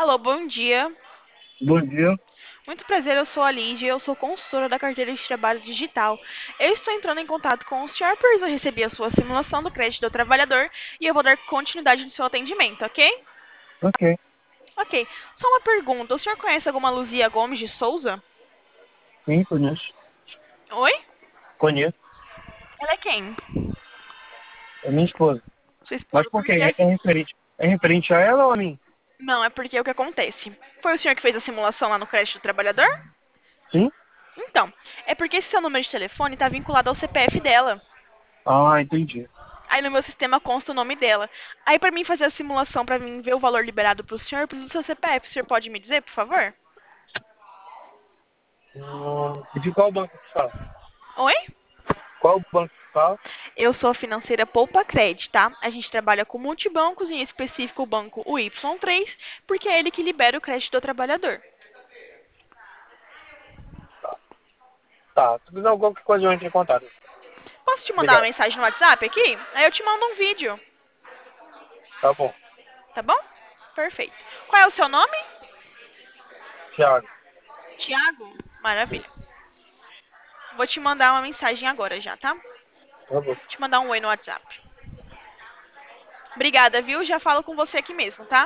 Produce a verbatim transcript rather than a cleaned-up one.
Alô, bom dia. Bom dia. Muito prazer, eu sou a Lídia, eu sou consultora da carteira de trabalho digital. Eu estou entrando em contato com o senhor pois eu recebi a sua simulação do crédito do trabalhador e eu vou dar continuidade no seu atendimento, ok? Ok. Ok. Só uma pergunta, o senhor conhece alguma Luzia Gomes de Souza? Sim, conheço. Oi? Conheço. Ela é quem? É minha esposa. Sua Mas esposa, por quê? porque... É, é referente, é referente a ela ou a mim? Não, é porque o que acontece? Foi o senhor que fez a simulação lá no crédito do trabalhador? Sim? Então, é porque esse seu número de telefone está vinculado ao C P F dela. Ah, entendi. Aí no meu sistema consta o nome dela. Aí pra mim fazer a simulação, pra mim ver o valor liberado pro senhor, eu preciso do seu C P F. O senhor pode me dizer, por favor? Hum, de qual banco que fala? Oi? Qual banco que fala? Eu sou a financeira Poupa Cred, tá? A gente trabalha com multibancos, em específico o banco o Y três, porque é ele que libera o crédito do trabalhador. Tá, se precisar de qualquer coisa eu entro em contato. Posso te mandar uma Obrigado. mensagem no WhatsApp aqui? Aí eu te mando um vídeo, Tá bom. tá bom? Perfeito. Qual é o seu nome? Thiago. Tiago. Sim. Maravilha. Vou te mandar uma mensagem agora já, tá? Tá bom. Vou te mandar um oi no WhatsApp. Obrigada, viu? Já falo com você aqui mesmo, tá?